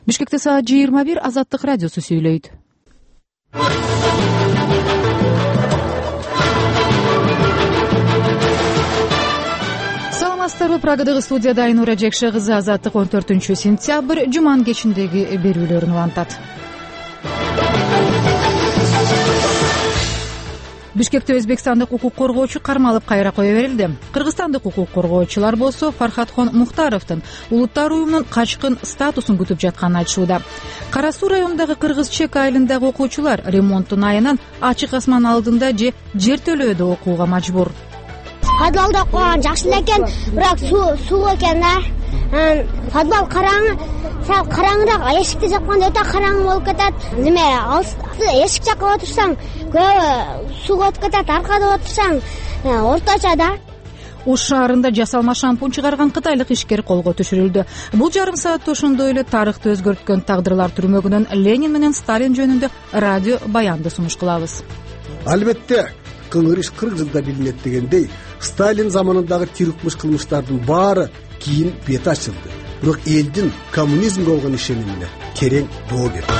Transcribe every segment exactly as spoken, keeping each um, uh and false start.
Бишкекте саат жыйырма бир Азаттык радиосу сүйлөйт. Саламатсыздарбы? Прагадагы студияда Айнура Жекше кызы. Азаттык он төртүнчү сентябрь жуманын кечиндеги берүүлөрүн улантат. Бишкекте өзбекстандык укук коргоочу кармалып кайра кое берилди. Кыргызстандык укук коргоочулар болсо Фархатхон Мухтаровдун улуттар уюмунун качкын статусун күтүп жатканын айтышууда. Кара Суу районундагы Кыргыз Чек айылындагы окуучулар ремонттун айынан ачык асман алдында же жер төлөөдө окууга мажбур. Подвалда окуган жакшы экен, бирок суу суу экен да. Подвал караңы, сал караңыраак, эшикти жапканда өтө караңы болуп кетет. Неме, эшик жакка отурсаң, көбү суу өтүп кетет, аркада отурсаң, орточо да. Ош шаарында жасалма шампунь чыгарган кытайлык ишкер колго түшүрүлдү. Бул жарым саатта ошондой эле тарыхты өзгөрткөн тагдырлар түрмөгүнөн Ленин менен Сталин жөнүндө радио баянды сунуш кылабыз. Албетте, кыңыр иш кырк жылда билинет дегендей, Сталин заманындагы тирикмиш кылмыштардын баары кийин бети ачылды. Бирок элдин коммунизмге болгон ишенимине терең доо берди.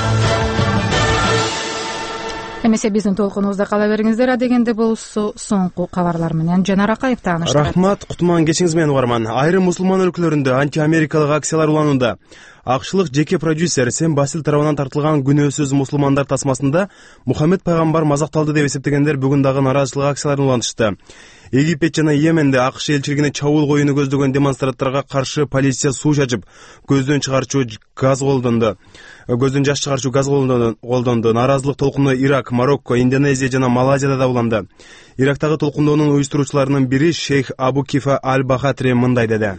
Эмесе биздин толкунубузда кала бериңиздер. Адегенде болсо соңку кабарлар менен Жанар Акаев тааныштырат. Рахмат, кутман кечиңиз менен угарман. Айрым мусулман өлкөлөрүндө анти-америкалык акциялар уланууда. Акшылык жеке продюсер Сэм Басил тарабынан тартылган күнөөсүз мусулмандар тасмасында Мухаммед пайгамбар мазакталды деп эсептегендер бүгүн дагы нааразычылык акцияларын улантышты. Египет жана Йеменде АКШ элчилигине чабуул коюуну көздөгөн демонстранттарга каршы полиция суу чачып, көздөн чыгарчу газ колдонду. Көздөн жаш чыгарчу газ колдонду. Нааразылык толкуну Ирак, Марокко, Индонезия жана Малайзияда да уланды. Ирактагы толкундоонун уюштуруучуларынын бири Шейх Абу Кифа Аль-Бахатри мындай деди.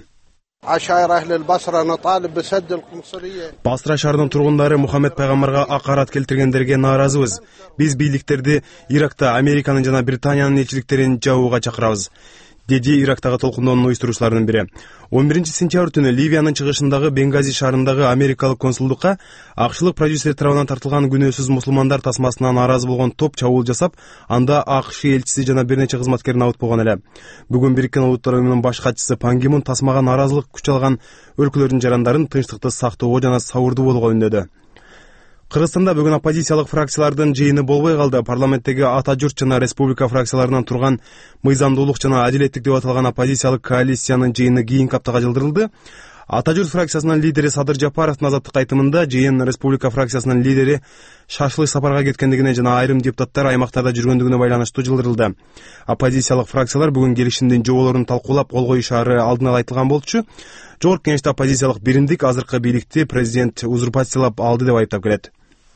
Басра шаарынын тургундары Мухаммед пайгамбарга акарат келтиргендерге нааразыбыз. Биз бийликтерди Иракта Американын жана Британиянын элчиликтерин жабууга чакырабыз, деди Ирактагы толкундоонун уюштуруучуларынын бири. он биринчи сентябрь түнү Ливиянын чыгышындагы Бенгази шаарындагы Америкалык консулдукка акшылык продюсер тарабынан тартылган күнөөсүз мусулмандар тасмасына нааразы болгон топ чабуул жасап, анда АКШ элчиси жана бир нече кызматкерин абыт болгон эле. Бүгүн Бириккен Улуттар уюмунун баш катчысы Пан Ги Мун тасмага нааразылык күч алган өлкөлөрдүн жарандарын тынчтыкты сактоого жана сабырдуу болууга үндөдү. Кыргызстанда бүгүн оппозициялык фракциялардын жыйыны болбой калды. Парламенттеги Ата журт жана Республика фракцияларынан турган мыйзамдуулук жана адилеттик деп аталган оппозициялык коалициянын жыйыны кийинки аптага жылдырылды. Ата журт фракциясынын лидери Садыр Жапаровдун азаттык айтымында жыйын Республика фракциясынын лидери шашлык сапарга кеткендигине жана айрым депутаттар аймактарда жүргөндүгүнө байланыштуу жылдырылды. Оппозициялык фракциялар бүгүн келишимдин жоболорун талкуулап кол коюшаары алдын ала айтылган болчу. Жогорку кеңеште оппозициялык биримдик азыркы бийликти президент узурпациялап алды деп айыптап келет.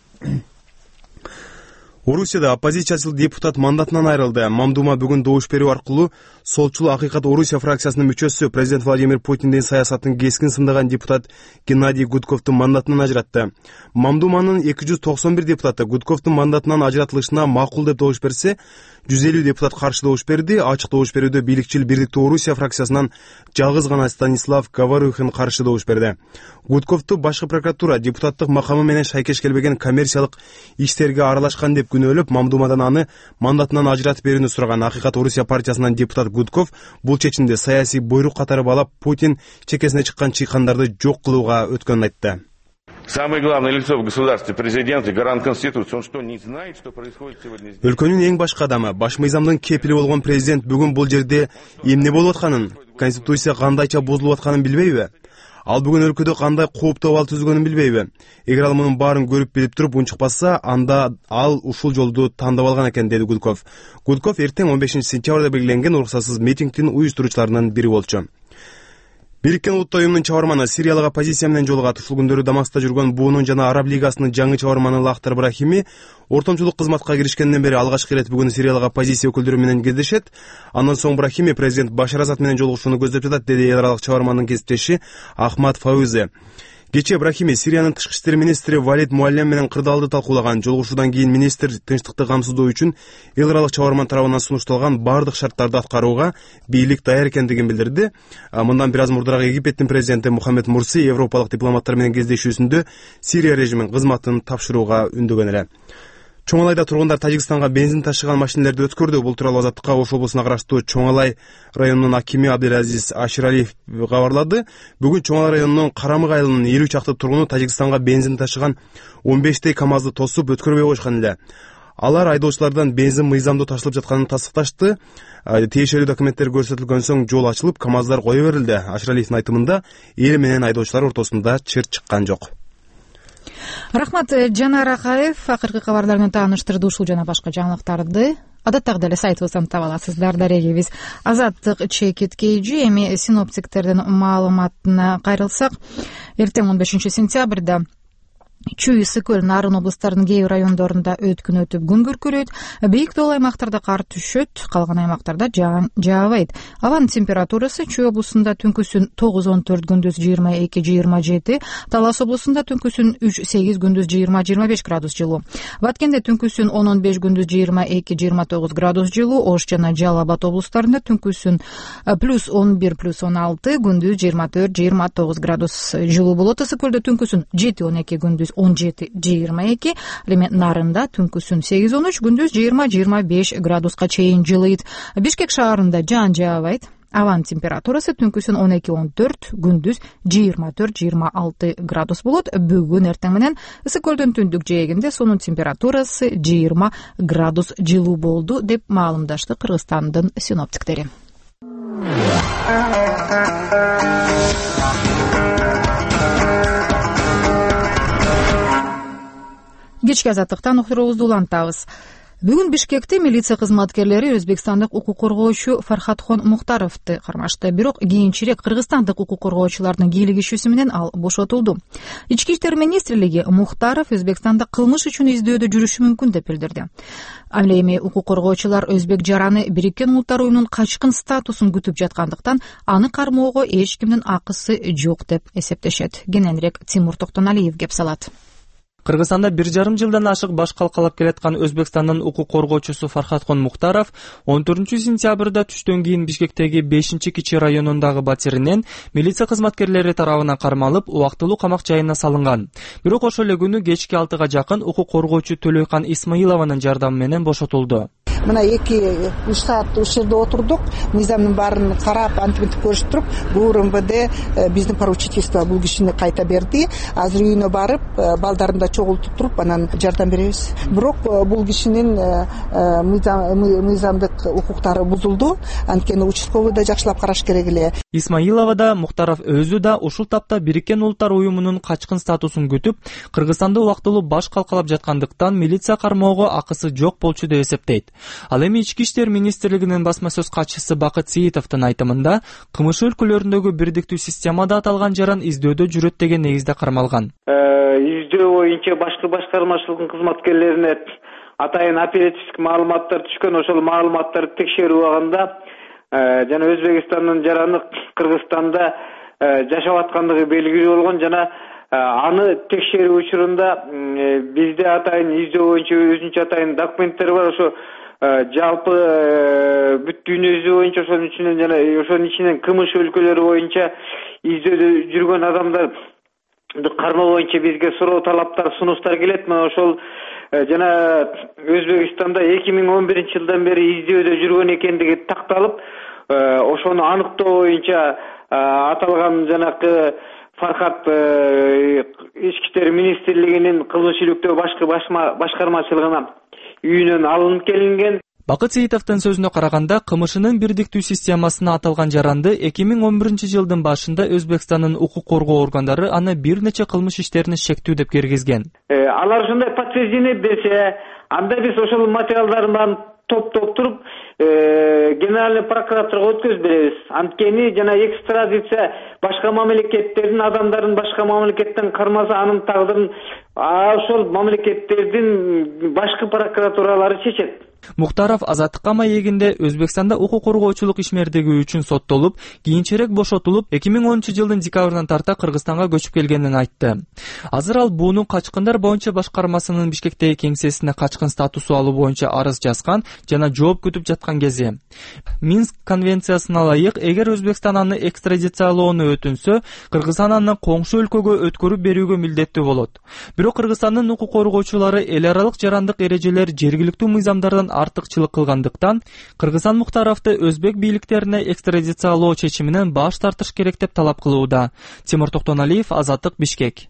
Орусияда оппозициячыл депутат мандатынан айрылды. Мамдума бүгүн добуш берүү аркылуу солчул Акыйкат Орусия фракциясынын мүчөсү президент Владимир Путиндин саясатын кескин сындаган депутат Геннадий Гудковдун мандатынан ажыратты. Мамдуманын эки жүз токсон бир депутаты Гудковдун мандатынан ажыратылышына макул деп добуш берсе, жүз элүү депутат каршы добуш берди. Ачык добуш берүүдө бийликчил Бириктүү Орусия фракциясынан жалгыз гана Станислав Говорухин каршы добуш берди. Гудковду башкы прокуратура депутаттык макамы менен шайкеш келбеген коммерциялык иштерге аралашкан деп күнөөлөп, Мамдумадан аны мандатынан ажыратып берүүнү сураган. Акыйкат Орусия партиясынан депутат Гудков бул чечимди саясий буйрук катары балап, Путин чекесине чыккан чыйкандарды жок кылууга өткөнүн айтты. Самое главное лицо в государстве, президент и гарант Конституции, он что, не знает, что происходит сегодня здесь? Өлкөнүн эң баш кадамы, баш мыйзамдын кепили болгон президент бүгүн бул жерде эмне болуп атканын, Конституция кандайча бузулуп атканын билбейби? Ал бүгүн өлкөдө кандай кооптуу абал түзгөнүн билбейби? Эгер ал мунун баарын көрүп билип туруп унчукпаса, анда ал ушул жолду тандап алган экен, деди Гудков. Гудков эртең он бешинчи сентябрда белгиленген уруксатсыз митингдин уюштуруучуларынын бири болчу. Бириккен Улуттар уюмунун чабарманы Сириялык оппозиция менен жолугат. Ушул күндөрү Дамаскта жүргөн буунун жана Араб лигасынын жаңы чабарманы Лахтар Брахими ортомчулук кызматка киришкенден бери алгачкы ирет бүгүн Сириялык оппозиция өкүлдөрү менен кездешет. Андан соң Брахими президент Башар Асад менен жолугушууну көздөп жатат, деди эл аралык чабарманын кесиптеши Ахмад Фаузи. Кечээ Брахими Сириянын тышкы иштер министри Валид Муаллем менен кырдаалды талкуулаган. Жолугушуудан кийин министр тынчтыкты камсыздоо үчүн эл аралык чабарман тарабынан сунушталган бардык шарттарды аткарууга бийлик даяр экендигин билдирди. Мындан бир аз мурдараак Египеттин президенти Мухаммед Мурси европалык дипломаттар менен кездешүүсүндө Сирия режимин кызматын тапшырууга үндөгөн эле. Чоң Алайда тургундар Тажикстанга бензин ташыган машинелерди өткөрдү. Бул тууралуу Азаттыкка Ош облусуна караштуу Чоң Алай районунун акими Абделазиз Аширалиев кабарлады. Бүгүн Чоң Алай районунун Карамык айылынын элүү чакты тургуну Тажикстанга бензин ташыган он бештей КАМАЗды тосуп өткөрбөй койшкан эле. Алар айдоочулардан бензин мыйзамдуу ташылып жатканын тастыкташты. Тиешелүү документтер көрсөтүлгөн соң жол ачылып, КАМАЗдар кое берилди. Аширалиевдин айтымында эл менен айдоочулар ортосунда чыр чыккан жок. Рахмат, Жанар Акаев акыркы кабарлар менен тааныштырды. Ушул жана башка жаңылыктарды адаттагы эле сайтыбыздан таба аласыздар. Дареги биз Азаттык чекит кейжи. Эми синоптиктердин маалыматына кайрылсак, эртең он бешинчи сентябрда Чүй, Ысык-Көл, Нарын облустарынын кээ бир райондорунда өткүн өтүп күн күркүрөйт. Бийик тоол аймактарда кар түшөт, калган аймактарда жаан жаабайт. Абанын температурасы Чүй облусунда түнкүсүн тогуз он төрт, күндүз жыйырма эки жыйырма жети, Талас облусунда түнкүсүн үч сегиз, күндүз жыйырма жыйырма беш градус жылуу. Баткенде түнкүсүн он он беш, күндүз жыйырма эки жыйырма тогуз градус жылуу. Ош жана Жалал Абад облустарында түнкүсүн плюс он бир, плюс он алты, күндүз жыйырма төрт жыйырма тогуз градус жылуу болот. Ысык-Көлдө түнкүсүн жети он эки, күндүз он жети жыйырма эки, эми Нарында түнкүсүн сегиз он үч, күндүз жыйырма жыйырма беш градуска чейин жылыйт. Бишкек шаарында жаан жаабайт. Абанын температурасы түнкүсүн он эки он төрт, күндүз жыйырма төрт жыйырма алты градус болот. Бүгүн эртең менен Ысык-Көлдүн түндүк жээгинде сонун температурасы жыйырма градус жылуу болду деп маалымдашты Кыргызстандын синоптиктери. Кечки азаттыктан уктуруубузду улантабыз. Бүгүн Бишкекте милиция кызматкерлери өзбекстандык укук коргоочу Фархатхон Мухтаровду кармашты. Бирок кийинчерээк кыргызстандык укук коргоочулардын кийлигишүүсү менен ал бошотулду. Ички иштер министрлиги Мухтаров Өзбекстанда кылмыш үчүн издөөдө жүрүшү мүмкүн деп билдирди. Ал эми укук коргоочулар өзбек жараны Бириккен Улуттар уюмунун качкын статусун күтүп жаткандыктан аны кармоого эч кимдин акысы жок деп эсептешет. Кененирээк Тимур Токтоналиев кеп салат. Кыргызстанда бир жарым жылдан ашык баш калкалап келаткан Өзбекстандын укук коргоочусу Фархатхон Мухтаров он төртүнчү сентябрда түштөн кийин Бишкектеги бешинчи кичи районундагы батиринен милиция кызматкерлери тарабынан кармалып, убактылуу камак жайына салынган. Бирок ошол эле күнү кечки алтыга жакын укук коргоочу Төлөйкан Исмаилованын жардамы менен бошотулду. Мына эки үч саат ушул жерде отурдук, мыйзамдын баарын карап, антип көрүшүп туруп, ГУР МВД биздин поручительство бул кишини кайта берди. Азыр үйүнө барып, балдарында чогултуп туруп, анан жардам беребиз. Бирок бул кишинин мыйзамдык укуктары бузулду. Анткени участковый да жакшылап караш керек эле. Исмаилова да, Мухтаров өзү да ушул тапта Бириккен Улуттар уюмунун качкын статусун күтүп, Кыргызстанда убактылуу баш калкалап жаткандыктан милиция кармоого акысы жок болчу деп эсептейт. Ал эми Ички иштер министрлигинин басма сөз катчысы Бакыт Сиитовдун айтымында, кылмыш өлкөлөрүндөгү бирдиктүү системада аталган жаран издөөдө жүрөт деген негизде кармалган. Издөө боюнча башкы башкармачылыктын кызматкерлерине атайын оперативдик маалыматтар түшкөн, ошол маалыматтарды текшерип алганда жана Өзбекстандын жараны Кыргызстанда жашап аткандыгы белгилүү болгон жана аны текшерүү учурунда бизде атайын издөө боюнча өзүнчө атайын документтер бар. Ошо жалпы бүт дүйнөсү боюнча ошонун ичинен жана ошонун ичинен кылмыш өлкөлөрү боюнча издөөдө жүргөн адамдарды кармоо боюнча бизге суроо талаптар, сунуштар келет. Мына ошол жана Өзбекстанда эки миң он биринчи жылдан бери издөөдө жүргөн экендиги такталып, ошону аныктоо боюнча аталган жанакы Фархат ички иштер министрлигинин кылмыш иликтөө башкы башкармачылыгына үйүнөн алынып келинген. Бакыт Сиитовдун сөзүнө караганда, кылмышынын бирдиктүү системасына аталган жаранды эки миң он биринчи жылдын башында Өзбекстандын укук коргоо органдары аны бир нече кылмыш иштерине шектүү деп киргизген. Алар ушундай подтверждение берсе, анда биз ошол материалдарын топтоп туруп генеральный прокуратурага өткөзүп беребиз. Анткени жана экстрадиция башка мамлекеттердин адамдарын башка мамлекеттен кармаса, анын тагдырын ошол мамлекеттердин башкы прокуратуралары чечет. Мухтаров азаттыкка маегинде Өзбекстанда укук коргоочулук ишмердиги үчүн соттолуп, кийинчерээк бошотулуп, эки миң онунчу жылдын декабрынан тарта Кыргызстанга көчүп келгенин айтты. Азыр ал бууну качкындар боюнча башкармасынын Бишкектеги кеңсесине качкын статусу алуу боюнча арыз жазган жана жооп күтүп жаткан кези. Минск конвенциясына ылайык, эгер Өзбекстан аны экстрадициялоону өтүнсө, Кыргызстан аны коңшу өлкөгө өткөрүп берүүгө милдеттүү болот. Бирок Кыргызстандын укук коргоочулары эл аралык жарандык эрежелер жергиликтүү мыйзамдардан артыкчылык кылгандыктан Кыргызстан Мухтаровду өзбек бийликтерине экстрадициялоо чечиминен баш тартыш керек деп талап кылууда. Тимур Токтоналиев, Азаттык, Бишкек.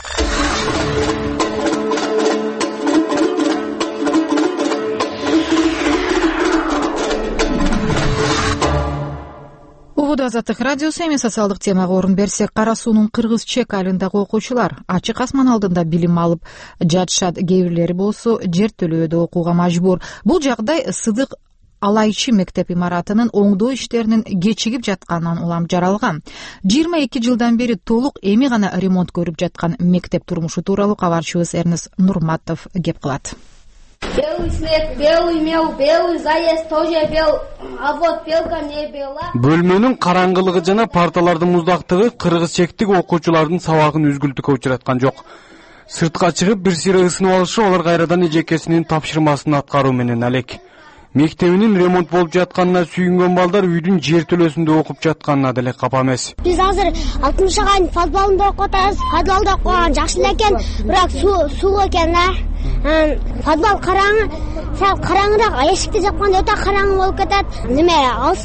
Убуду Азаттык радиосу. Эми социалдык темага орун берсек, Кара суунун Кыргыз Чек айылындагы окуучулар ачык асман алдында билим алып жатышат. Кээ бирлери болсо жер төлөөдө окууга мажбур. Бул жагдай Сыдык Алайчы мектеп имаратынын оңдоо иштеринин кечигип жатканынан улам жаралган. жыйырма эки жылдан бери толук эми гана ремонт көрүп жаткан мектеп турмушу тууралуу кабарчыбыз Эрнес Нурматов кеп кылат. Белый снег, белый мел, белый заяц тоже бел, а вот белка не бела. Бөлмөнүн караңгылыгы жана парталардын муздактыгы кыргыз чектик окуучулардын сабагын үзгүлтүккө учураткан жок. Сыртка чыгып бир сыйра ысынып алышы алар кайрадан эжекесинин тапшырмасын аткаруу менен алек. Мектебинин ремонт болуп жатканына сүйүнгөн балдар үйдүн жер төлөсүндө окуп жатканына деле капа эмес. Биз азыр алтымыш агайдын подвалында окуп атабыз. Подвалда окуган жакшы эле экен, бирок суу суу экен да. Подвал караңы, сал караңыраак, эшикти жапканда өтө караңгы болуп кетет. Неме,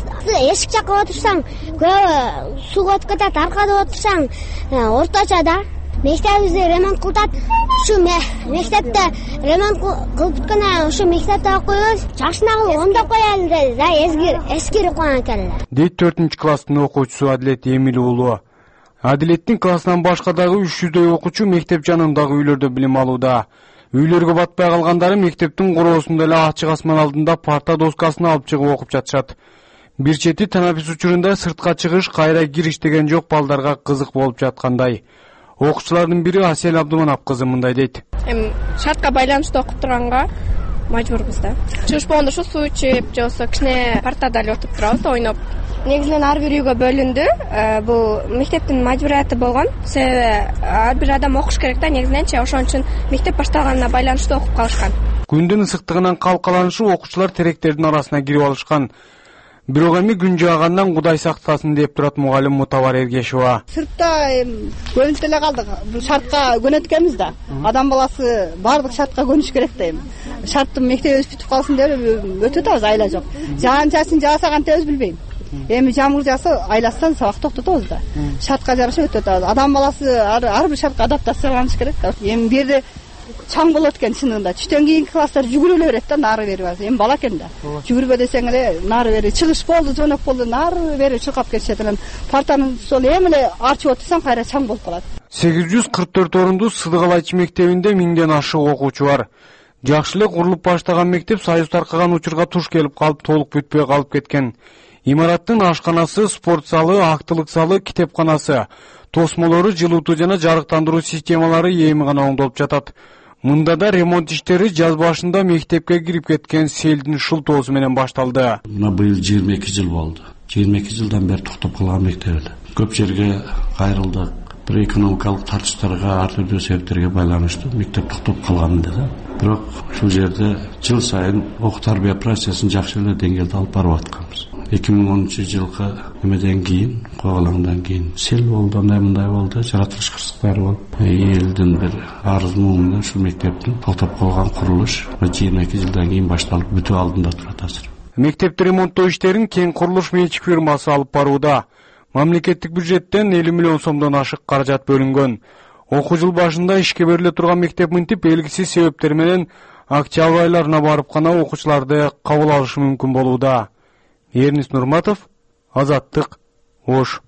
эшик жакка отурсаң, көбү суу өтүп кетет, аркада отурсаң, орточо да. Мектебибизди ремонт кылат. Ушу мектепте ремонт кылып бүткөндөн ушу мектепте окуйбуз. Жашынагы оңдоп коелу деди да, эскир эскирип койгон экен. Дейт төртүнчү класстын окуучусу Адилет Эмил уулу. Адилеттин классынан башка дагы үч жүздөй окуучу мектеп жанындагы үйлөрдө билим алууда. Үйлөргө батпай калгандары мектептин короосунда эле ачык асман алдында парта доскасын алып чыгып окуп жатышат. Бир чети танапис учурунда сыртка чыгыш, кайра кириш деген жок, балдарга кызык болуп жаткандай. Окуучулардын бири Асел Абдуманап кызы мындай дейт. Эми шартка байланыштуу окуп турганга мажбурбуз да. Чыгыш болгондо ушу суу ичип, же болбосо кичине партада эле отуруп турабыз, ойноп. Негизинен ар бир үйгө бөлүндү. Бул мектептин мажбурияты болгон. Себеби ар бир адам окуш керек да, негизиненчи ошон үчүн мектеп башталганына байланыштуу окуп калышкан. Күндүн ысыктыгынан калкаланышы окуучулар теректердин арасына кирип алышкан. Бирок эми күн жаагандан Кудай сактасын деп турат мугалим Мутабар Эргешова. Сыртта көнүп эле калдык. Бул шартка көнөткөнбүз да. Адам баласы бардык шартка көнүш керек да эми. Шарттын мектебибиз бүтүп калсын деп өтүп атабыз, айла жок. Жаан-чачын жааса кантебиз билбейм. Эми жамгыр жааса айластан сабак токтотобуз да. Шартка жараша өтүп атабыз. Адам баласы ар бир шартка адаптацияланыш керек да. Эми бир жерде чаң болот экен чынында. Түштөн кийинки класстар жүгүрүлө берет да, нары бери бар. Эми бала экен да. Жүгүрбө десең эле нары бери чыгыш болду, жөнөк болду, нары бери чуркап кетишет эле. Партаны сол эми эле арчып отурсаң кайра чаң болуп калат. сегиз жүз кырк төрт орундуу Сыдык Алайчы мектебинде миңден ашык окуучу бар. Жакшы эле курулуп баштаган мектеп союз таркаган учурга туш келип калып, толук бүтпөй калып кеткен. Имараттын ашканасы, спорт залы, актылык залы, китепканасы, тосмолору, жылуутуу жана жарыктандыруу системалары эми гана оңдолуп жатат. Мында да ремонт иштери жаз башында мектепке кирип кеткен селдин шылтоосу менен башталды. Мына быйыл жыйырма эки жыл болду. жыйырма эки жылдан бери токтоп калган мектеп эле. Көп жерге кайрылдык. Бир экономикалык тартыштарга, ар түрдүү себептерге байланыштуу мектеп токтоп калган да. Бирок ушул жерде жыл сайын окуу тарбия процессин жакшы эле деңгээлде алып барып атканбыз. эки миң онунчу жылкы эмеден кийин, койголамдан кийин сел болду, андай мындай болду, жаратылыш кырсыктары болуп, элдин бир арыз муу менен ушул мектептин токтоп калган курулуш жыйырма эки жылдан кийин башталып бүтүү алдында турат азыр. Мектепти ремонттоо иштерин Кен курулуш менчик фирмасы алып барууда. Мамлекеттик бюджеттен элүү миллион сомдон ашык каражат бөлүнгөн. Окуу жыл башында ишке бериле турган мектеп мынтип белгисиз себептер менен октябрь айларына барып гана окуучуларды кабыл алышы мүмкүн болууда. Эрнис Нурматов, Азаттык, Ош.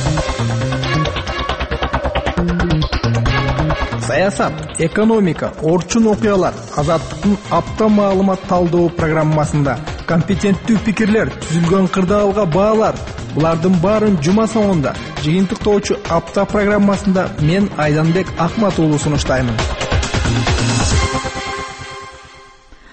Саясат, экономика, орчун окуялар Азаттыктын апта маалымат талдоо программасында компетенттүү пикирлер, түзүлгөн кырдаалга баалар. Булардын баарын жума соңунда жыйынтыктоочу апта программасында мен Айданбек Акмат уулу сунуштаймын.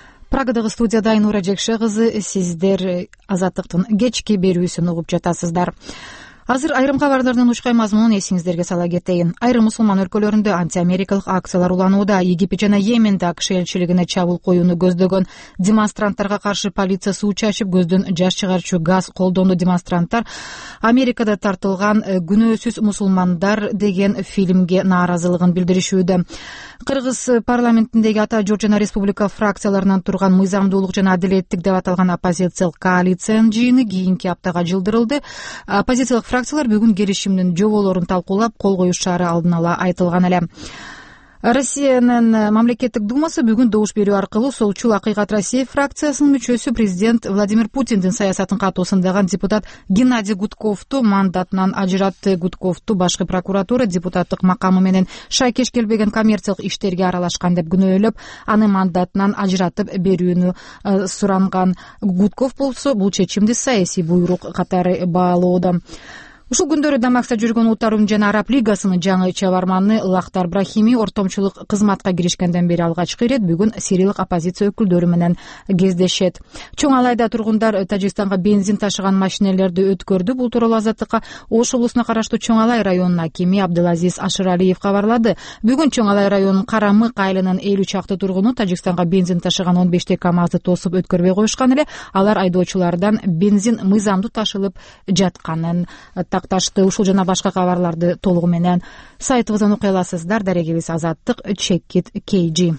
прагадагы студияда Айнура Жекше кызы, сиздер Азаттыктын кечки берүүсүн угуп жатасыздар. Азыр айрым кабарлардын учкай мазмунун эсиңиздерге сала кетейин. Айрым мусулман өлкөлөрүндө антиамерикалык акциялар уланууда. Египет жана Йеменде АКШ элчилигине чабуул коюуну көздөгөн демонстранттарга каршы полиция суу чачып, көздөн жаш чыгарчу газ колдонду. Демонстранттар Америкада тартылган күнөөсүз мусулмандар деген фильмге нааразылыгын билдиришүүдө. Кыргыз парламентиндеги Ата Жоржана Республика фракцияларынан турган мыйзамдуулук жана адилеттик деп аталган оппозициялык коалициянын жыйыны кийинки аптага жылдырылды. Оппозициялык фракциялар бүгүн келишимдин жоболорун талкуулап, кол коюшаары алдын ала айтылган эле. Россиянын мамлекеттик думасы бүгүн добуш берүү аркылуу Солчул Акыйкат Россия фракциясынын мүчөсү президент Владимир Путиндин саясатын катуу сындаган депутат Геннадий Гудковду мандатынан ажыратты. Гудковду башкы прокуратура депутаттык макамы менен шайкеш келбеген коммерциялык иштерге аралашкан деп күнөөлөп, аны мандатынан ажыратып берүүнү суранган. Гудков болсо бул чечимди саясий буйрук катары баалоодо. Ушул күндөрү Дамаскта жүргөн Улуттар уюму жана Араб лигасынын жаңы чабарманы Лахтар Брахими ортомчулук кызматка киришкенден бери алгачкы ирет бүгүн сириялык оппозиция өкүлдөрү менен кездешет. Чоң Алайда тургундар Тажикстанга бензин ташыган машинелерди өткөрдү. Бул тууралуу Азаттыкка Ош облусуна караштуу Чоң Алай районунун акими Абдылазиз Ашыралиев кабарлады. Бүгүн Чоң Алай районунун Карамык айылынын элүү чакты тургуну Тажикстанга бензин ташыган он беш КАМАЗды тосуп өткөрбөй коюшкан эле. Алар айдоочулардан бензин мыйзамдуу ташылып жатканын такташты. Ушул жана башка кабарларды толугу менен сайтыбыздан окуй аласыздар. Дарегибиз Азаттык Чекит Кейджи.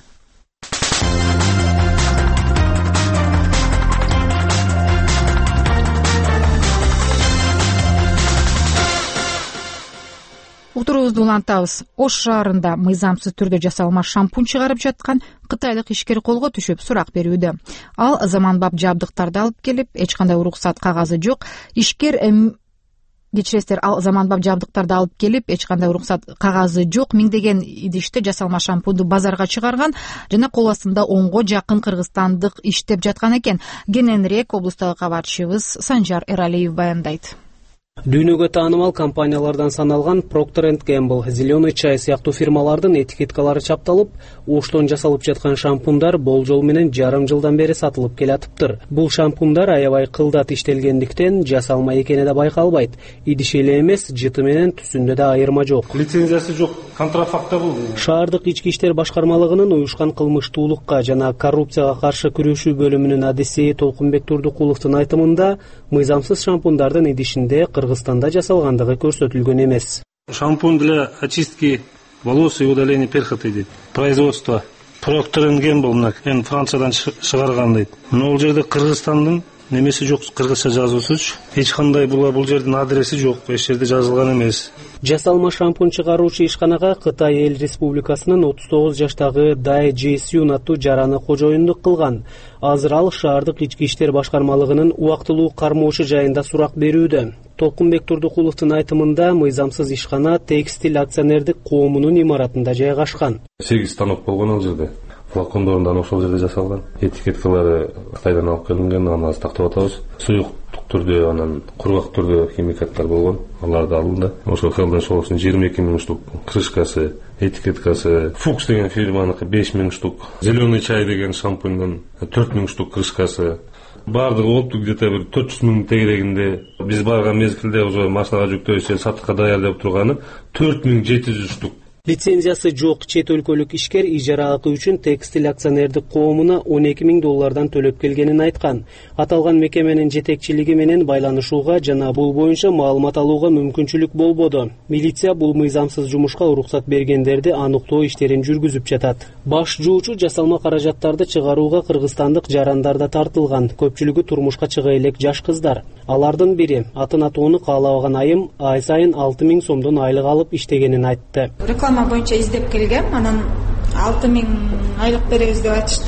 Утурубузду улантабыз. Ош шаарында мыйзамсыз түрдө жасалма шампунь чыгарып жаткан кытайлык ишкер колго түшүп сурак берүүдө. Ал заманбап жабдыктарды алып келип, эч кандай уруксат кагазы жок. Ишкер Кечиресиздер, ал заманбап жабдыктарды алып келип, эч кандай уруксат кагазы жок, миңдеген идиште жасалма шампунду базарга чыгарган жана кол астында онго жакын кыргызстандык иштеп жаткан экен. Кененирээк облустагы кабарчыбыз Санжар Эралиев баяндайт. Дүйнөгө таанымал компаниялардан саналган Procter энд Gamble, Зеленый чай сыяктуу фирмалардын этикеткалары чапталып, Оштон жасалып жаткан шампундар болжол менен жарым жылдан бери сатылып келатыптыр. Бул шампундар аябай кылдат иштелгендиктен жасалма экени да байкалбайт. Идиши эле эмес, жыты менен түсүндө да айырма жок. Лицензиясы жок, контрафакта бул. Шаардык ички иштер башкармалыгынын уюшкан кылмыштуулукка жана коррупцияга каршы күрөшүү бөлүмүнүн адиси Толкунбек Турдукуловдун айтымында, мыйзамсыз шампундардын идишинде Кыргызстанда жасалгандыгы көрсөтүлгөн эмес. Шампунь для очистки волос и удаления перхоти дейт. Производство Procter энд Gamble эн Франциядан чыгарган дейт. Но бул жерде Кыргызстандын немеси жок, кыргызча жазуусуз. Эч кандай бул бул жердин адреси жок, эч жерде жазылган эмес. Жасалма шампунь чыгаруучу ишканага Кытай Эл Республикасынын отуз тогуз жаштагы Дай Джейсюн аттуу жараны кожоюндук кылган. Азыр ал шаардык ички иштер башкармалыгынын убактылуу кармоочу жайында сурак берүүдө. Толкунбек Турдукуловдун айтымында мыйзамсыз ишкана Текстиль акционердик коомунун имаратында жайгашкан. сегиз станок болгон ал жерде. Флакондорундан ошол жерде жасалган. Этикеткалары Кытайдан алып келинген, аны азыр тактап атабыз. Суюктук түрдө, анан кургак түрдө химикаттар болгон. Аларды алынды. Ошо Хелден Шолостун жыйырма эки миң штук крышкасы, этикеткасы, Фукс деген фирманыкы беш миң штук, Зеленый чай деген шампуньдун төрт миң штук крышкасы. Бардыгы болупту где-то бир төрт жүз миң тегерегинде. Биз барган мезгилде уже машинага жүктөйсө сатыкка даярдап турганы төрт миң жети жүз штук. Лицензиясы жок чет өлкөлүк ишкер ижара акы үчүн Текстиль акционердик коомуна он эки миң доллардан төлөп келгенин айткан. Аталган мекеменин жетекчилиги менен байланышууга жана бул боюнча маалымат алууга мүмкүнчүлүк болбоду. Милиция бул мыйзамсыз жумушка уруксат бергендерди аныктоо иштерин жүргүзүп жатат. Баш жуучу жасалма каражаттарды чыгарууга кыргызстандык жарандар да тартылган. Көпчүлүгү турмушка чыга элек жаш кыздар. Алардын бири атын атоону каалабаган айым ай сайын алты миң сомдон айлык алып иштегенин айтты. Реклама боюнча издеп келгем, анан алты миң айлык беребиз деп айтышты.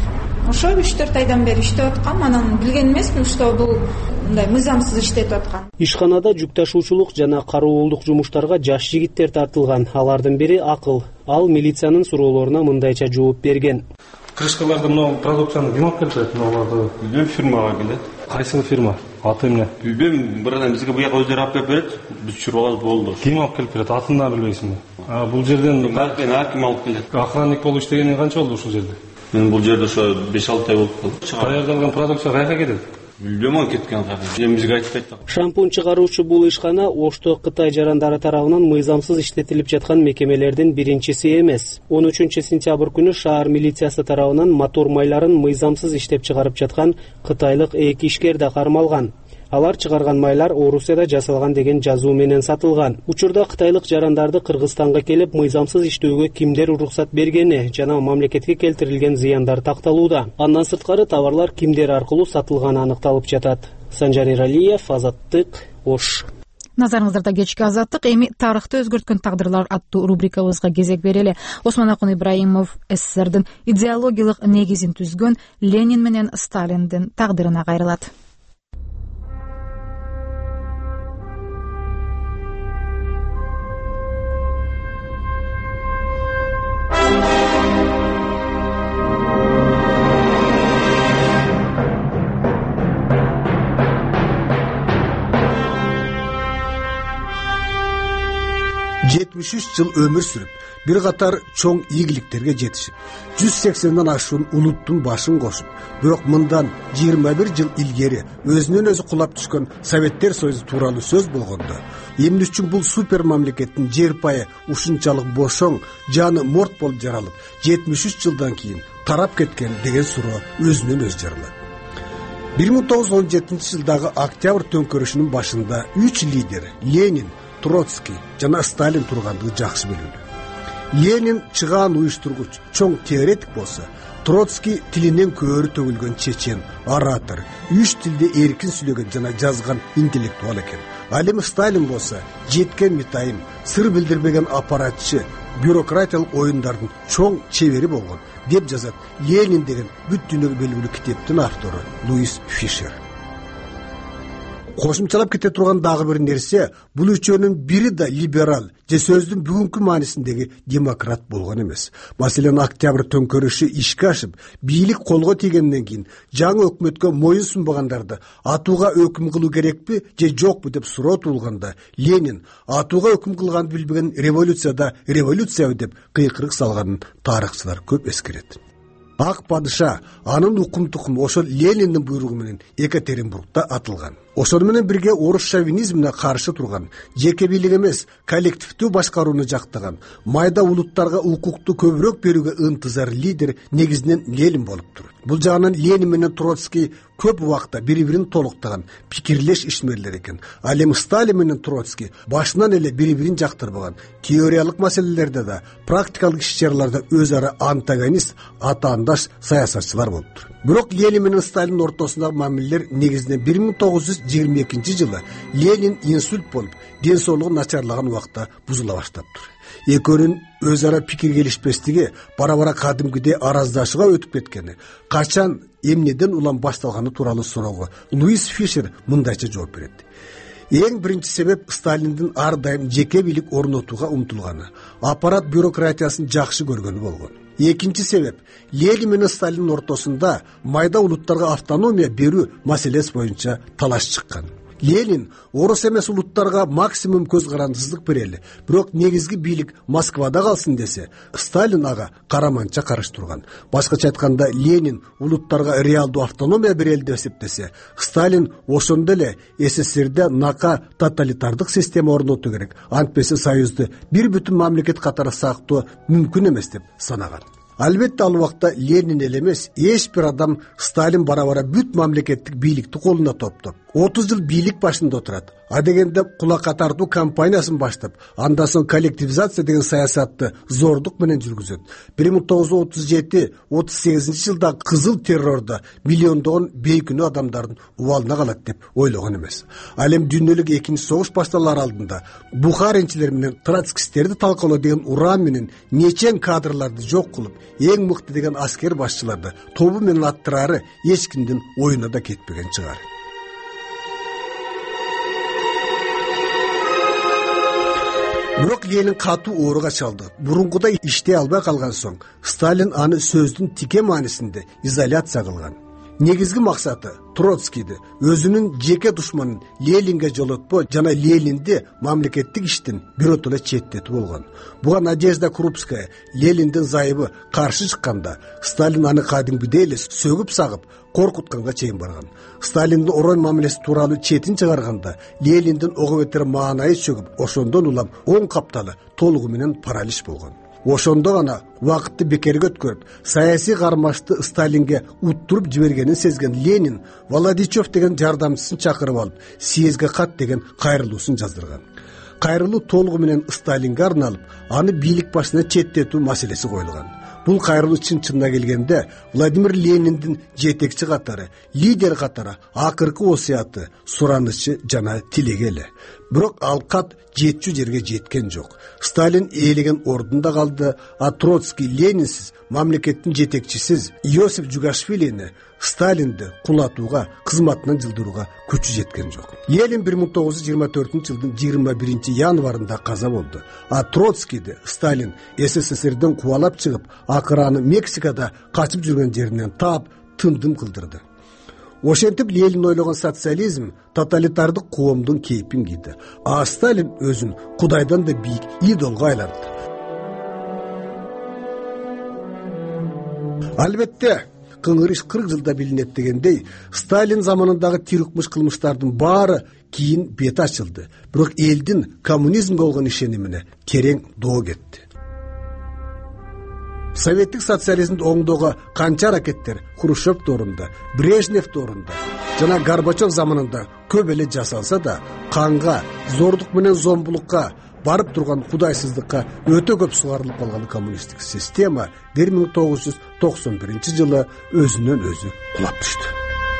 Ошо үч төрт айдан бери иштеп аткам, анан билген эмесмин, что бул мындай мыйзамсыз иштетип аткан. Ишканада жүк ташуучулук жана кароолдук жумуштарга жаш жигиттер тартылган. Алардын бири Акыл. Ал милициянын суроолоруна мындайча жооп берген. Крышкаларды мына продукцияны ким алып келет? Мыналарды билбейм, фирмага келет. Кайсы фирма? Аты эмне? Билбейм, бирден бизге буяка өздөрү алып келип берет. Биз чурабыз болду. Ким алып келип берет? Атын да билбейсизби? А бул жерден мен ар ким алып келет? Охранник болуп иштегенине канча болду ушул жерде? мен бул жерде ошо беш алты ай болуп калды. Даярдалган продукция каяка кетет? Билбейм, ал кеткен каяка. Эми бизге айтпайт да. Шампунь чыгаруучу бул ишкана Ошто Кытай жарандары тарабынан мыйзамсыз иштетилип жаткан мекемелердин биринчиси эмес. он үчүнчү сентябрь күнү шаар милициясы тарабынан мотор майларын мыйзамсыз иштеп чыгарып жаткан кытайлык эки ишкер да кармалган. Алар чыгарган майлар Орусияда жасалган деген жазуу менен сатылган. Учурда кытайлык жарандарды Кыргызстанга келип мыйзамсыз иштөөгө кимдер уруксат бергени жана мамлекетке келтирилген зыяндар такталууда. Андан сырткары товарлар кимдер аркылуу сатылганы аныкталып жатат. Санжар Иралиев, Азаттык, Ош. Назарыңыздарда кечки Азаттык. Эми тарыхты өзгөрткөн тагдырлар аттуу рубрикабызга кезек берели. Осмонакун Ибраимов СССРдин идеологиялык негизин түзгөн Ленин менен Сталиндин тагдырына кайрылат. жетимиш үч жыл өмүр сүрүп, бир катар чоң ийгиликтерге жетишип, жүз сексенден ашуун улуттун башын кошуп, бирок мындан жыйырма бир жыл илгери өзүнөн өзү кулап түшкөн Советтер Союзу тууралуу сөз болгондо, эмне үчүн бул супер мамлекеттин жер пайы ушунчалык бошоң, жаны морт болуп жаралып, жетимиш үч жылдан кийин тарап кеткен деген суроо өзүнөн өзү жаралат. бир миң тогуз жүз он жетинчи жылдагы Октябрь төңкөрүшүнүн башында үч лидер Ленин, Троцкий жана Сталин тургандыгы жакшы билинүү. Ленин чыгаан уюштургуч, чоң теоретик болсо, Троцкий тилинен көөрү төгүлгөн чечен, оратор, үч тилде эркин сүйлөгөн жана жазган интеллектуал экен. Ал эми Сталин болсо, жеткен митайым, сыр билдирбеген аппаратчы, бюрократиялык оюндардын чоң чебери болгон, деп жазат Ленин деген бүт дүйнөгө белгилүү китептин автору Луис Фишер. Кошумчалап кете турган дагы бир нерсе, бул үчөөнүн бири да либерал же сөздүн бүгүнкү маанисиндеги демократ болгон эмес. Маселен, Октябрь төңкөрүшү ишке ашып, бийлик колго тийгенден кийин жаңы өкмөткө моюн сунбагандарды атууга өкүм кылуу керекпи же жокпу деп суроо туулганда, Ленин атууга өкүм кылганды билбеген революцияда революциябы деп кыйкырык салганын тарыхчылар көп эскерет. Ак падыша анын укум тукуму ошол Лениндин буйругу менен Екатеринбургда атылган. Ошону менен бирге орус шовинизмине каршы турган, жеке бийлик эмес, коллективдүү башкарууну жактаган, майда улуттарга укукту көбүрөөк берүүгө ынтызар лидер негизинен Ленин болуптур. Бул жагынан Ленин менен Троцкий көп убакта бири-бирин толуктаган пикирлеш ишмерлер экен. Ал эми Сталин менен Троцкий башынан эле бири-бирин жактырбаган, теориялык маселелерде да, практикалык иш-чараларда өз ара антагонист, атаандаш саясатчылар болуптур. Бирок Ленин менен Сталиндин ортосундагы мамилелер негизинен бир миң тогуз жүз жыйырма экинчи жылы Ленин инсульт болуп, ден соолугу начарлаган убакта бузула баштаптыр. Экөөнүн өз ара пикир келишпестиги бара-бара кадимкидей араздашууга өтүп кеткени, качан эмнеден улам башталганы тууралуу суроого Луис Фишер мындайча жооп берет. Эң биринчи себеп Сталиндин ар дайым жеке бийлик орнотууга умтулганы, аппарат бюрократиясын жакшы көргөнү болгон. Экинчи себеп Ленин менен Сталиндин ортосунда майда улуттарга автономия берүү маселеси боюнча талаш чыккан. Ленин орус эмес улуттарга максимум көз карандысыздык берели, бирок негизги бийлик Москвада калсын десе, Сталин ага караманча каршы турган. Башкача айтканда, Ленин улуттарга реалдуу автономия берели деп эсептесе, Сталин ошондо эле СССРде нака тоталитардык система орнотуу керек, антпесе Союзду бир бүтүн мамлекет катары сактоо мүмкүн эмес деп санаган. Албетте ал убакта Ленин эле эмес, эч бир адам Сталин бара-бара бүт мамлекеттик бийликти колуна топтоп, отуз жыл бийлик башында отурат. А дегенде кулакка тартуу кампаниясын баштап, андан соң коллективизация деген саясатты зордук менен жүргүзөт. бир миң тогуз жүз отуз жети отуз сегизинчи жылда кызыл террордо миллиондогон бейкүнөө адамдардын убалына калат деп ойлогон эмес. Ал эми дүйнөлүк экинчи согуш башталар алдында бухаринчилер менен троцкисттерди талкалоо деген уран менен нечен кадрларды жок кылып, эң мыкты деген аскер башчыларды тобу менен аттырары эч кимдин оюна да кетпеген чыгар. Бирок Ленин катуу ооруга чалды. Бурунгудай иштей албай калган соң, Сталин аны сөздүн тике маанисинде изоляция кылган. негизги максаты Троцкийди өзүнүн жеке душманын Ленинге жолотпоо жана Ленинди мамлекеттик иштен биротоло четтетүү болгон. Буга Надежда Крупская Лениндин зайыбы каршы чыкканда Сталин аны кадимгидей эле сөгүп сагып коркутканга чейин барган. Сталиндин орон мамилеси тууралуу четин чыгарганда Лениндин ого бетер маанайы чөгүп, ошондон улам оң капталы толугу менен паралич болгон. Ошондо гана убакытты бекерге өткөрүп, саясий кармашты Сталинге уттуруп жибергенин сезген Ленин Володичев деген жардамчысын чакырып алып, съезге кат деген кайрылуусун жаздырган. Кайрылуу толугу менен Сталинге арналып, аны бийлик башына четтетүү маселеси коюлган. Бул кайрылуу чын-чынына келгенде Владимир Лениндин жетекчи катары, лидер катары акыркы осуяты, суранычы жана тилеги эле. Бирок ал кат жетчү жерге жеткен жок. Сталин ээлеген ордунда калды, а Троцкий Ленинсиз, мамлекеттин жетекчисиз Иосиф Джугашвилини Сталинди кулатууга, кызматынан жылдырууга күчү жеткен жок. Ленин бир миң тогуз жүз жыйырма төртүнчү жылдын жыйырма биринчи январында каза болду. А Троцкийди Сталин СССРден кубалап чыгып, акыры аны Мексикада качып жүргөн жеринен таап, тындым кылдырды. Ошентип Ленин ойлогон социализм тоталитардык коомдун кейпин кийди. А Сталин өзүн Кудайдан да бийик идолго айланды. Албетте, кыңгыр иш кырк жылда билинет дегендей, Сталин заманындагы тирикмиш кылмыштардын баары кийин бети ачылды. Бирок элдин коммунизмге болгон ишенимине терең доо кетти. Советтик социализмди оңдоого канча аракеттер Хрущев доорунда, Брежнев доорунда жана Горбачев заманында көп эле жасалса да, канга, зордук менен зомбулукка барып турган кудайсыздыкка өтө көп сугарылып калган коммунисттик система бир миң тогуз жүз токсон биринчи жылы өзүнөн өзү кулап түштү.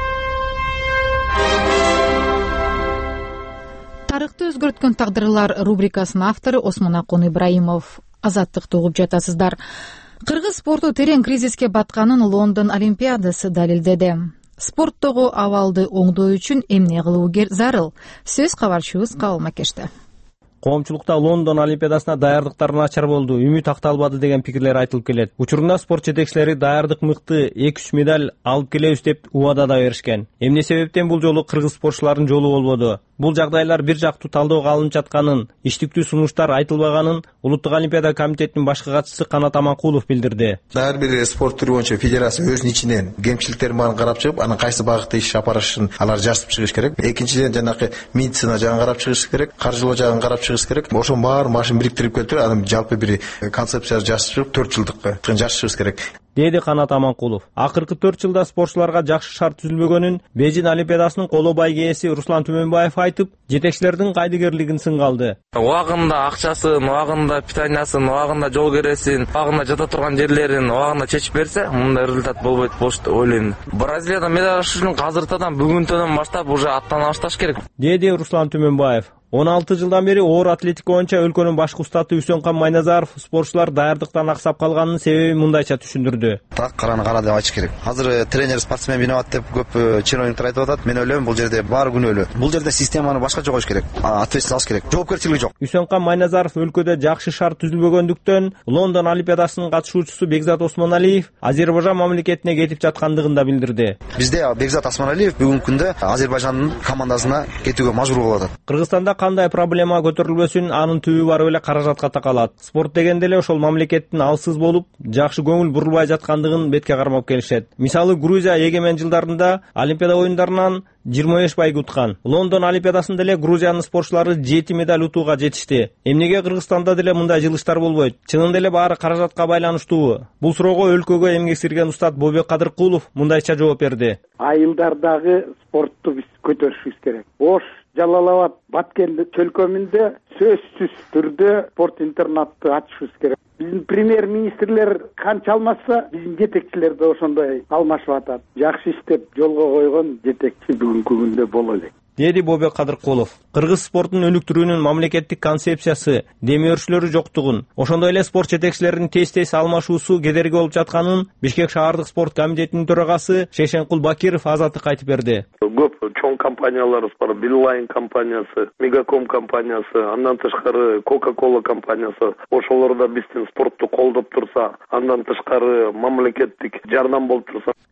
Тарыхты өзгөрткөн тагдырлар рубрикасынын автору Осмонакун Ибраимов. Азаттыкты угуп жатасыздар. Кыргыз спорту терең кризиске батканын Лондон Олимпиадасы далилдеди. Спорттогу абалды оңдоо үчүн эмне кылуу зарыл? Сөз кабарчыбыз Кабыл Макеште. Коомчулукта Лондон Олимпиадасына даярдыктар начар болду, үмүт акталбады деген пикирлер айтылып келет. Учурунда спорт жетекчилери даярдык мыкты, эки үч медаль алып келебиз деп убада да беришкен. Эмне себептен бул жолу кыргыз спортчулардын жолу болбоду? Бул жагдайлар бир жактуу талоого алынып жатканын, иштиктүү сунуштар айтылбаганын Улуттук Олимпиада комитетинин башкы катчысы Канат Аманкулов билдирди. Ар бир спорт түрү боюнча федерация өзүнүн ичинен кемчиликтерин баарын карап чыгып, анан кайсы багытта иш алып барышын алар жазып чыгыш керек. Экинчиден жанакы медицина жагын карап чыгыш керек, каржылоо жагын карап чыгыш керек. Ошонун баарын машин бириктирип келтирип, анан жалпы бир концепция жазып чыгып, төрт жылдыкка жазып чыгыш керек. Деди Канат Аманкулов. Акыркы төрт жылда спортчуларга жакшы шарт түзүлбөгөнүн Бейжин Олимпиадасынын коло байге ээси Руслан Түмөнбаев айтып, жетекчилердин кайдыгерлигин сынгалды. Убагында акчасын, убагында питаниясын, убагында жол кересин, убагында жата турган жерлерин убагында чечип берсе, мындай результат болбойт болуш деп ойлойм. Бразилияда медаль алыш үчүн азыртадан бүгүнтөн баштап уже аттана башташ керек. Деди Руслан Түмөнбаев. он алты жылдан бери оор атлетика боюнча өлкөнүн башкы устаты Үсөнкан Майназаров спортчулар даярдыктан аксап калганын себеби мындайча түшүндүрдү. Так караны кара деп айтыш керек. Азыр тренер спортсмен виноват деп көп чиновниктер айтып атат. Мен ойлойм, бул жерде баары күнөөлүү. Бул жерде системаны башкача коюш керек. Ответственность алыш керек. Жоопкерчилиги жок. Үсөнкан Майназаров өлкөдө жакшы шарт түзүлбөгөндүктөн Лондон Олимпиадасынын катышуучусу Бекзат Осмоналиев Азербайжан мамлекетине кетип жаткандыгын да билдирди. Бизде Бекзат Осмоналиев бүгүнкү күндө Азербайжандын командасына кетүүгө мажбур болуп атат. Кыргызстанда кандай проблема көтөрүлбөсүн, анын түбү барып эле каражатка такалат. Спорт дегенде эле ошол мамлекеттин алсыз болуп, жакшы көңүл бурулбай жаткандыгын бетке кармап келишет. Мисалы, Грузия эгемен жылдарында Олимпиада оюндарынан жыйырма беш байге уткан. Лондон Олимпиадасында эле Грузиянын спортчулары жети медаль утууга жетишти. Эмнеге Кыргызстанда деле мындай жылыштар болбойт? Чынында эле баары каражатка байланыштуубу? Бул суроого өлкөгө эмгек сирген устат Бобек Кадыркулов мындайча жооп берди. Айылдардагы спортту биз көтөрүшүбүз керек. Ош, Жалал-Абад, Баткен чөлкөмүндө сөзсүз түрдө спорт интернатты ачышыбыз керек. Биздин премьер-министрлер канча алмашса, биздин жетекчилер да ошондой алмашып атат. Жакшы иштеп жолго койгон жетекчи бүгүнкү күндө боло элек. Деди Бобек Кадыркулов. Кыргыз спортунун өнүктүрүүнүн мамлекеттик концепциясы, демөөрчүлөрү жоктугун, ошондой эле спорт жетекчилеринин тез-тез алмашуусу кедерги болуп жатканын Бишкек шаардык спорт комитетинин төрагасы Шейшенкул Бакиров азаттыкка айтып берди. Көп чоң компаниялар бар, Билайн компаниясы, Мегаком компаниясы, андан тышкары Кока-Кола компаниясы, ошолор да биздин спортту колдоп турса, андан тышкары мамлекеттик жардам болуп турса.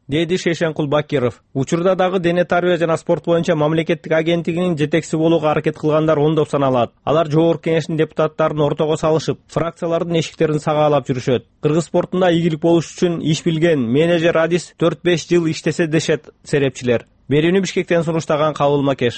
деди Шешенкул Бакиров. Учурда дагы дене тарбия жана спорт боюнча мамлекеттик агенттигинин жетекчиси болууга аракет кылгандар ондоп саналат. Алар жогорку кеңештин депутаттарын ортого салышып, фракциялардын эшиктерин сагаалап жүрүшөт. Кыргыз спортунда ийгилик болуш үчүн иш билген менеджер Адис төрт беш жыл иштесе дешет серепчилер. Берүүнү Бишкектен сунуштаган Кабыл Макеш.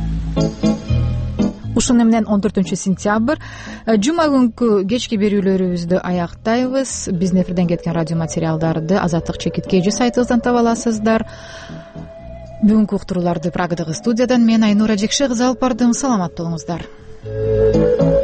Ушуну менен он төртүнчү сентябрь жума күнкү кечки берүүлөрүбүздү аяктайбыз. Биздин эфирден кеткен радио материалдарды Азаттык чекиткейжи сайтыбыздан таба аласыздар. Бүгүнкү уктурууларды Прагадагы студиядан мен Айнура Жекше кызы алып бардым. Саламатта болуңуздар.